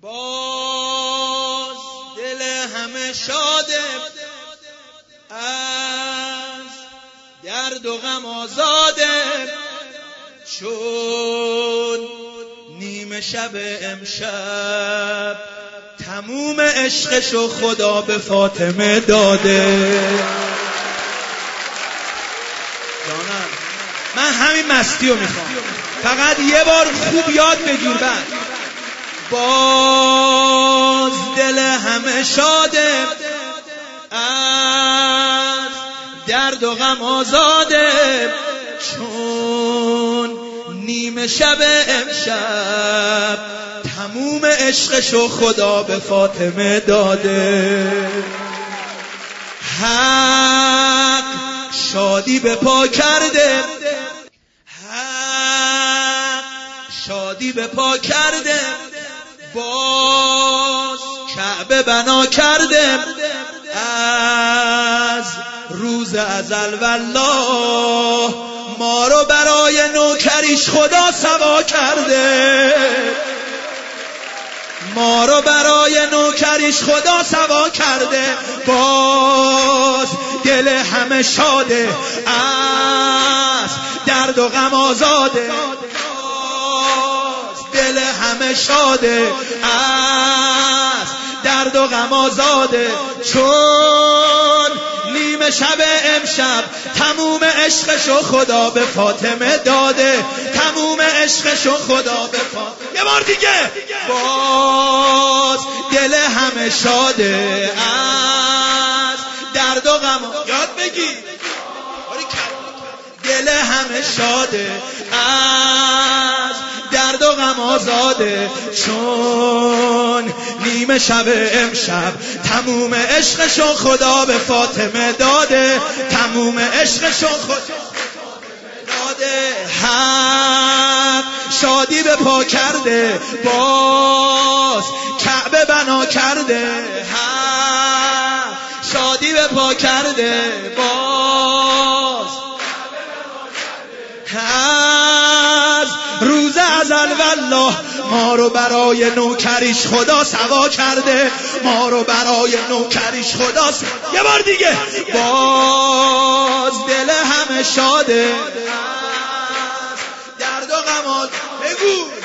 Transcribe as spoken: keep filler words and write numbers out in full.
باز دل همه شاده، از درد و غم آزاده، چون نیمه شب امشب تموم عشقشو خدا به فاطمه داده. جانم من همین مستی رو میخوام، فقط یه بار خوب یاد بگیر. بعد باز دل همه شاده، از درد و غم آزاده، چون نیمه شب امشب تموم عشقشو خدا به فاطمه داده. حق شادی به پا کرده، حق شادی به پا کرده، باز کعبه بنا کرده، از روز ازل والله ما رو برای نوکریش خدا سوا کرده، ما رو برای نوکریش خدا سوا کرده. باز دل همه شاده، از درد و غم آزاده، باز دل همه شاده، از درد و غم آزاده، چون نیمه شب امشب تموم عشقشو خدا به فاطمه داده، تموم عشقشو خدا به فاطمه. یه بار دیگه باز دل همه شاده، از درد و غم یاد بگی، دل همه شاده، از درد و غم آزاده، چون نیمه شب امشب تموم عشقشو خدا به فاطمه داده، تموم عشقشو خدا داده. حق شادی به پا کرده، باز کعبه بنا کرده، حق شادی به پا کرده، باز از روز ازل والله ما رو برای نوکریش خدا سوا کرده، ما رو برای نوکریش خدا سوا. یه بار دیگه باز دل همه شاده، درد و غم بگو